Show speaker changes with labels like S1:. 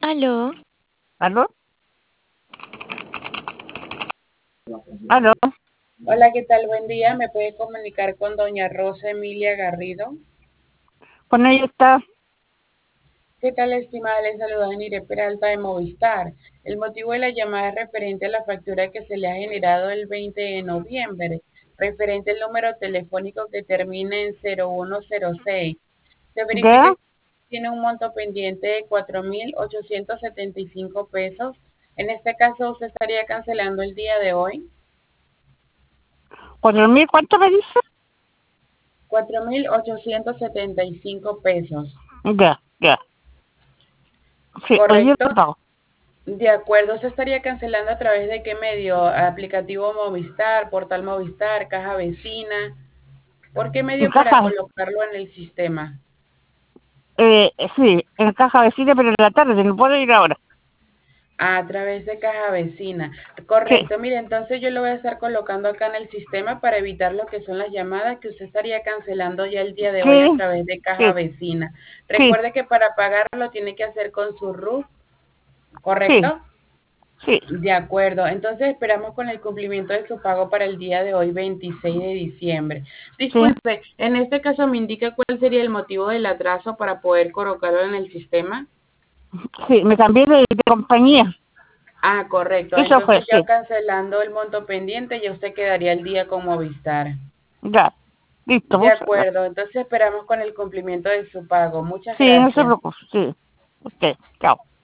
S1: Aló,
S2: ¿Aló? ¿Aló?
S3: Hola, ¿qué tal? Buen día. ¿Me puede comunicar con doña Rosa Emilia Garrido?
S2: Con ella está.
S3: ¿Qué tal, estimada? Le saluda Nire Peralta de Movistar. El motivo de la llamada es referente a la factura que se le ha generado el 20 de noviembre, referente al número telefónico que termina en 0106. Se verifica
S2: ¿Ya?
S3: que tiene un monto pendiente de 4.875 pesos. En este caso, ¿usted estaría cancelando el día de hoy?
S2: ¿4.000 cuánto me dice?
S3: 4.875 pesos.
S2: Ya, ya. Sí, hoy día
S3: ¿Correcto?
S2: te pago.
S3: De acuerdo, ¿se estaría cancelando a través de qué medio? ¿Aplicativo Movistar, portal Movistar, caja vecina? ¿Por qué
S2: En
S3: medio para
S2: caja,
S3: colocarlo en el sistema?
S2: sí, en caja vecina, pero en la tarde, no puedo ir ahora.
S3: A través de caja vecina.
S2: Sí,
S3: Correcto, mire, entonces yo lo voy a estar colocando acá en el sistema para evitar lo que son las llamadas que usted estaría cancelando ya el día de hoy a
S2: sí,
S3: través de caja
S2: sí,
S3: vecina.
S2: sí,
S3: Recuerde que para pagarlo tiene que hacer con su RUT,
S2: sí,
S3: ¿correcto?
S2: sí,
S3: De acuerdo, entonces esperamos con el cumplimiento de su pago para el día de hoy, 26 de diciembre.
S2: sí,
S3: Disculpe, en este caso me indica cuál sería el motivo del atraso para poder colocarlo en el sistema.
S2: sí, me cambié de compañía.
S3: Ah, correcto,
S2: Eso fue,
S3: entonces ya
S2: sí,
S3: cancelando el monto pendiente, ya usted quedaría el día con Movistar.
S2: ya. Listo,
S3: De
S2: muchas gracias.
S3: acuerdo, entonces esperamos con el cumplimiento de su pago. Muchas
S2: Sí, no se
S3: gracias.
S2: preocupe, sí. Usted, chao.